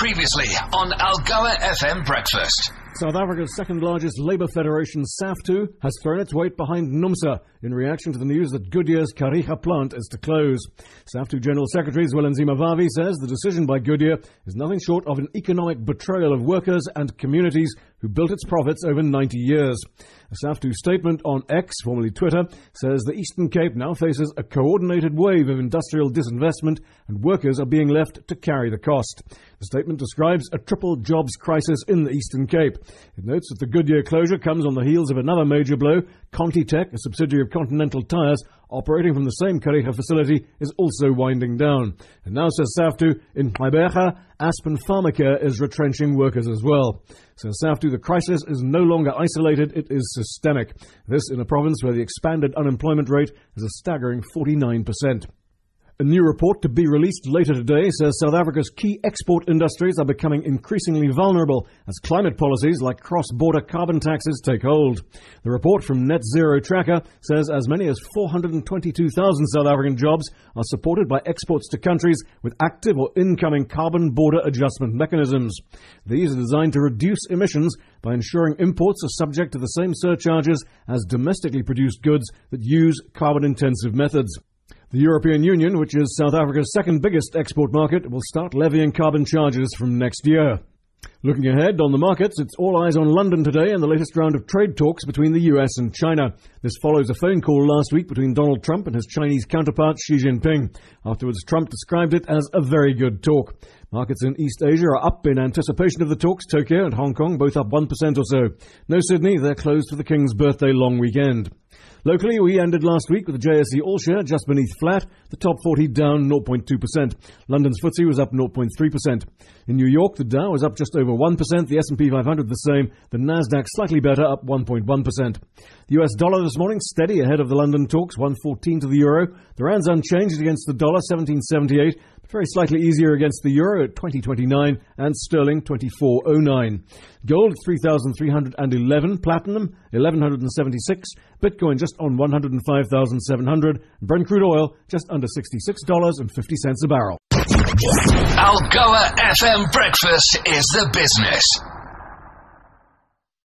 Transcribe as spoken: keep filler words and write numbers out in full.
Previously on Algoa F M Breakfast. South Africa's second-largest labour federation, SAFTU, has thrown its weight behind NUMSA in reaction to the news that Goodyear's Kariga plant is to close. SAFTU General Secretary Zwelinzima Vavi says the decision by Goodyear is nothing short of an economic betrayal of workers and communities who built its profits over ninety years. A SAFTU statement on X, formerly Twitter, says the Eastern Cape now faces a coordinated wave of industrial disinvestment and workers are being left to carry the cost. The statement describes a triple jobs crisis in the Eastern Cape. It notes that the Goodyear closure comes on the heels of another major blow. ContiTech, a subsidiary of Continental Tires, operating from the same Kariga facility, is also winding down. And now, says SAFTU, in Gqeberha, Aspen Pharmacare is retrenching workers as well. Says SAFTU, the crisis is no longer isolated, it is systemic. This in a province where the expanded unemployment rate is a staggering forty-nine percent. A new report to be released later today says South Africa's key export industries are becoming increasingly vulnerable as climate policies like cross-border carbon taxes take hold. The report from Net Zero Tracker says as many as four hundred twenty-two thousand South African jobs are supported by exports to countries with active or incoming carbon border adjustment mechanisms. These are designed to reduce emissions by ensuring imports are subject to the same surcharges as domestically produced goods that use carbon-intensive methods. The European Union, which is South Africa's second biggest export market, will start levying carbon charges from next year. Looking ahead on the markets, it's all eyes on London today and the latest round of trade talks between the U S and China. This follows a phone call last week between Donald Trump and his Chinese counterpart Xi Jinping. Afterwards, Trump described it as a very good talk. Markets in East Asia are up in anticipation of the talks. Tokyo and Hong Kong both up one percent or so. No Sydney, they're closed for the King's birthday long weekend. Locally, we ended last week with the J S E All-Share just beneath flat, the top forty down zero point two percent. London's F T S E was up zero point three percent. In New York, the Dow was up just over one percent, the S and P five hundred the same, the Nasdaq slightly better, up one point one percent. The U S dollar this morning steady ahead of the London talks, one fourteen to the euro. The rand's unchanged against the dollar, seventeen seventy-eight, but very slightly easier against the euro at twenty twenty-nine and sterling twenty-four oh nine. Gold three thousand three hundred eleven, platinum eleven seventy-six, Bitcoin just on one hundred five thousand seven hundred, Brent crude oil just under sixty-six dollars and fifty cents a barrel. Algoa F M Breakfast is the business.